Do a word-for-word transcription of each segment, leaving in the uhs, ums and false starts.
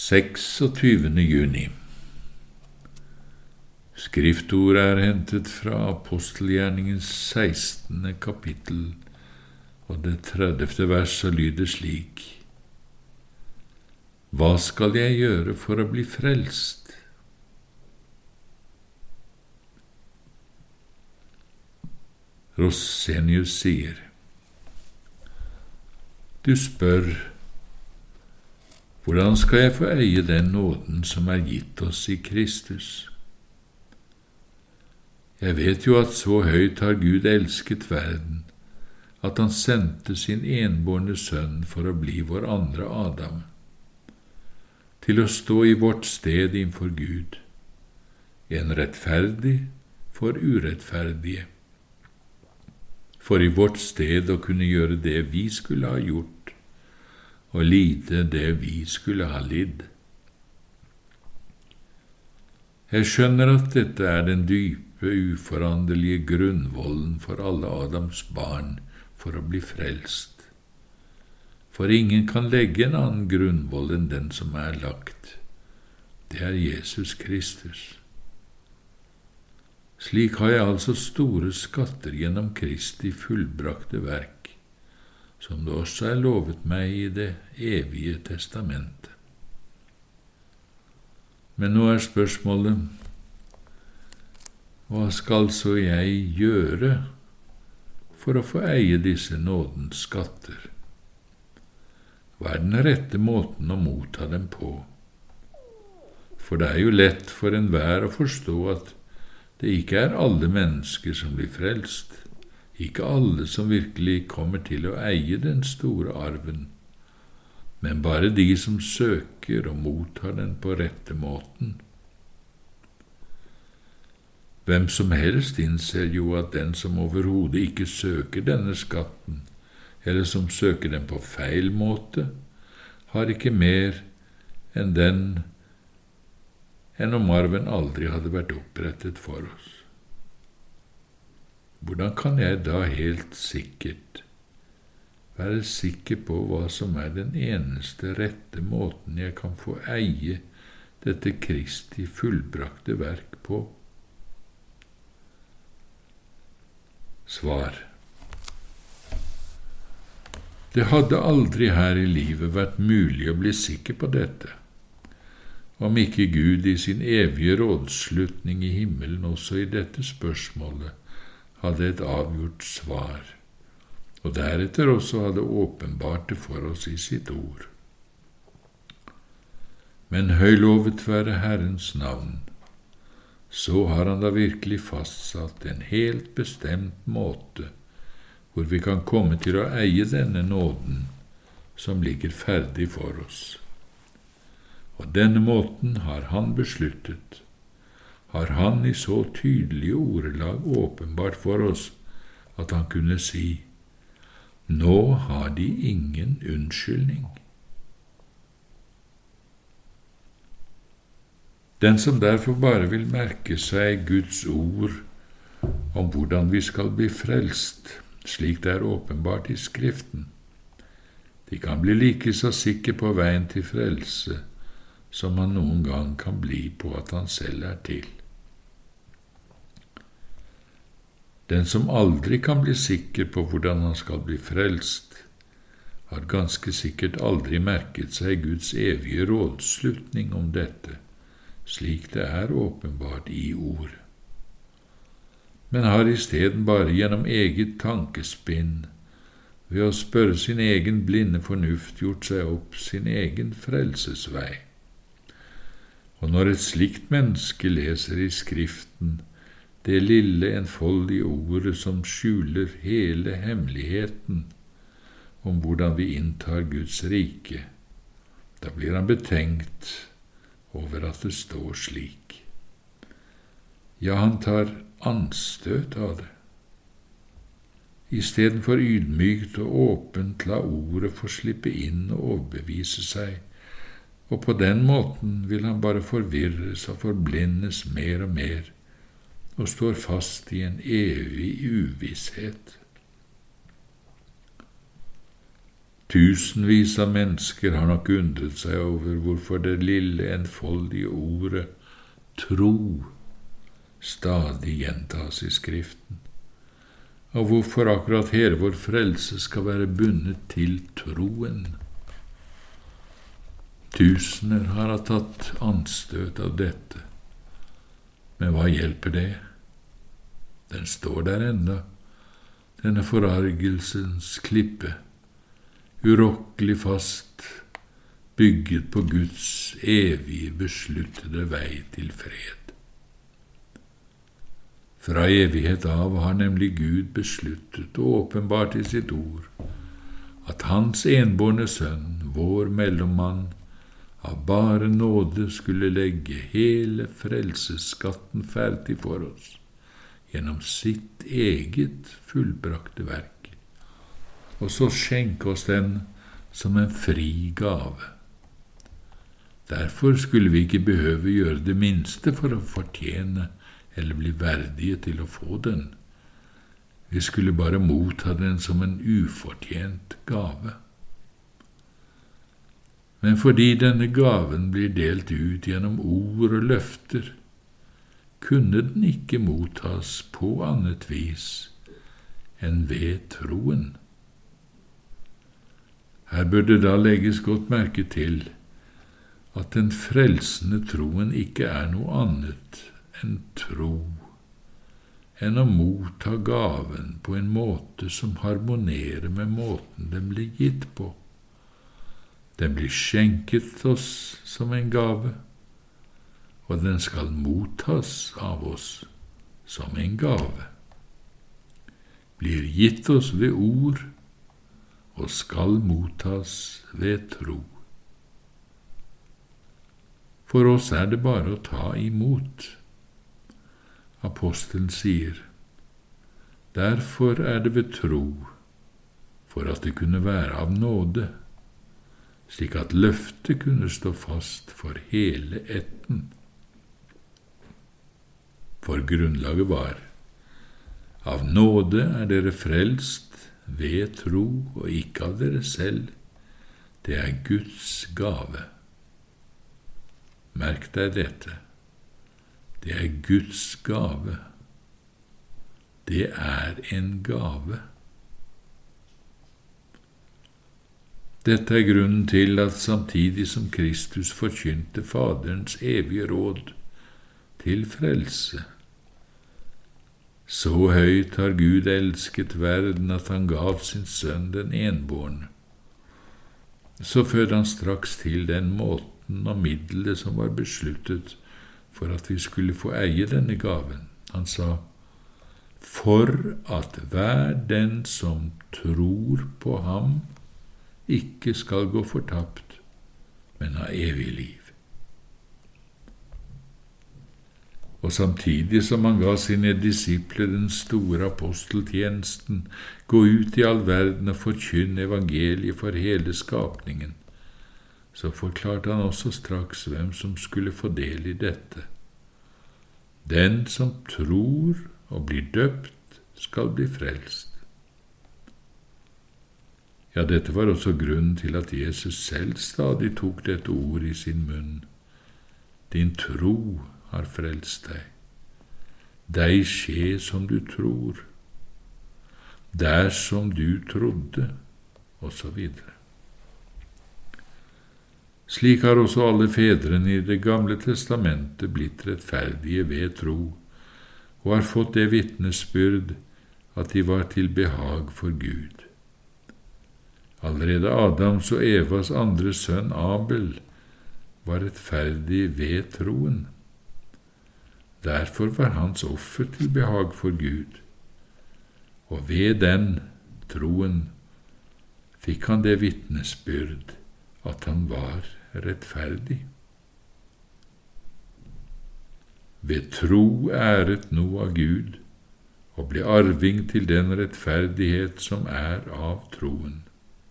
seksogtyvende juni. Skriftordet er hentet fra apostelgjerningens sekstende kapittel, og det tredivte vers og lyder slik: Hva skal jeg gjøre for å bli frelst? Rosenius sier: Du spør, hvordan skal jeg få eie den nåden som er gitt oss i Kristus? Jeg vet jo at så høyt har Gud elsket verden, at han sendte sin enbårne sønn for å bli vår andre Adam, til å stå i vårt sted innfor Gud, en rettferdig for urettferdige, for i vårt sted å kunne gjøre det vi skulle ha gjort, og lide det vi skulle ha lidd. Jeg skjønner at dette er den dype, uforanderlige grunnvollen for alle Adams barn for å bli frelst. For ingen kan legge en annen grunnvoll enn den som er lagt. Det er Jesus Kristus. Slik har jeg altså store skatter gjennom Kristi fullbrakte verk, som det også er lovet meg i det evige testamentet. Men nå er spørsmålet: hva skal så jeg gjøre for å få eie disse nådens skatter? Hva er den rette måten å motta dem på? For det er jo lett for enhver å forstå at det ikke er alle mennesker som blir frelst, ikke alle som virkelig kommer til å eie den store arven, men bare de som søker og mottar den på rette måten. Hvem som helst innser jo at den som overhodet ikke søker denne skatten, eller som søker den på feil måte, har ikke mer enn den enn om arven aldri hadde vært opprettet for oss. Hvordan kan jeg da helt sikkert være sikker på hva som er den eneste rette måten jeg kan få eie dette Kristi fullbrakte verk på? Svar: Det hadde aldri her i livet vært mulig å bli sikker på dette, om ikke Gud i sin evige rådslutning i himmelen også i dette spørsmålet hadde et avgjort svar, og deretter også hadde åpenbart det for oss i sitt ord. Men høylovet være Herrens navn, så har han da virkelig fastsatt en helt bestemt måte hvor vi kan komme til å eie denne nåden som ligger ferdig for oss. Og denne måten har han besluttet, har han i så tydelige ordelag åpenbart for oss at han kunne si: Nå har de ingen unnskyldning. Den som derfor bare vil merke seg Guds ord om hvordan vi skal bli frelst, slik det er åpenbart i Skriften, de kan bli like så sikker på veien til frelse som han noen gang kan bli på at han selv er til. Den som aldri kan bli sikker på hvordan han skal bli frelst, har ganske sikkert aldri merket seg Guds evige rådslutning om dette, slik det er åpenbart i ord, men har i stedet bare gjennom eget tankespinn, ved å spørre sin egen blinde fornuft, gjort seg opp sin egen frelsesvei. Og når et slikt menneske leser i Skriften det lille enfoldige ordet som skjuler hele hemmeligheten om hvordan vi inntar Guds rike, da blir han betenkt over at det står slik. Ja, han tar anstøt av det. I stedet for ydmykt og åpent la ordet få slippe inn og overbevise seg, og på den måten vil han bare forvirres og forblindes mer og mer, og står fast i en evig uvisshet. Tusenvis av mennesker har nok undret seg over hvorfor det lille enfoldige ordet tro stadig gjentas i Skriften, og hvorfor akkurat hele vår frelse skal være bundet til troen. Tusener har tatt anstøt av dette, men hva hjelper det? Den står der enda, denne forargelsens klippe, urokkelig fast, bygget på Guds evige besluttede vei til fred. Fra evighet av har nemlig Gud besluttet og åpenbart i sitt ord at hans enbårne sønn, vår mellommann, av bare nåde skulle legge hele frelsesskatten ferdig for oss gjennom sitt eget fullbrakte verk, og så skjenke oss den som en fri gave. Derfor skulle vi ikke behøve gjøre det minste for å fortjene eller bli verdige til å få den. Vi skulle bare motta den som en ufortjent gave. Men fordi denne gaven blir delt ut gjennom ord og løfter, kunne den ikke mottas på annet vis enn ved troen. Her bør det da legges godt merke til at den frelsende troen ikke er noe annet enn tro, enn å motta gaven på en måte som harmonerer med måten den blir gitt på. Den blir skjenket oss som en gave, og den skal mottas av oss som en gave. Blir gitt oss ved ord, og skal mottas ved tro. For oss er det bare å ta imot. Apostelen sier, derfor er det ved tro, for at det kunne være av nåde, slik at løftet kunne stå fast for hele ætten. For grunnlaget var, av nåde er dere frelst ved tro og ikke av dere selv, det er Guds gave. Merk deg dette, det er Guds gave. Det er en gave. Dette er grunnen til at samtidig som Kristus forkynte Faderens evige råd til frelse, så høyt har Gud elsket verden at han gav sin sønn den enbårne, så førte han straks til den måten og middelet som var besluttet for at vi skulle få eie denne gaven. Han sa, for at hver den som tror på ham, ikke skal gå fortapt, men ha evig liv. Og samtidig som han ga sine disipler den store aposteltjenesten, gå ut i all verden og forkynne evangeliet for hele skapningen, så forklarte han også straks hvem som skulle få del i dette. Den som tror og blir døpt, skal bli frelst. Ja, dette var også grunnen til at Jesus selv stadig tok dette ord i sin munn. Din tro har frelst deg. Deg skje som du tror. Der som du trodde, og så videre. Slik har også alle fedrene i Det gamle testamentet blitt rettferdige ved tro, og har fått det vitnesbyrd at de var til behag for Gud. Allerede Adams og Evas andre sønn Abel var rettferdig ved troen. Derfor var hans offer til behag for Gud, og ved den troen fikk han det vitnesbyrd at han var rettferdig. Ved tro æret Noah Gud, og ble arving til den rettferdighet som er av troen.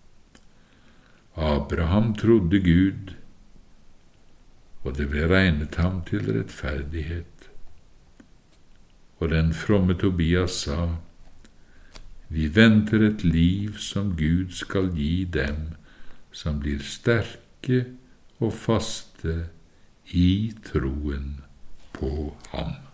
Abraham trodde Gud, og det ble regnet ham til rettferdighet. Og den fromme Tobias sa, Vi venter et liv som Gud skal gi dem som blir sterke og faste i troen på ham.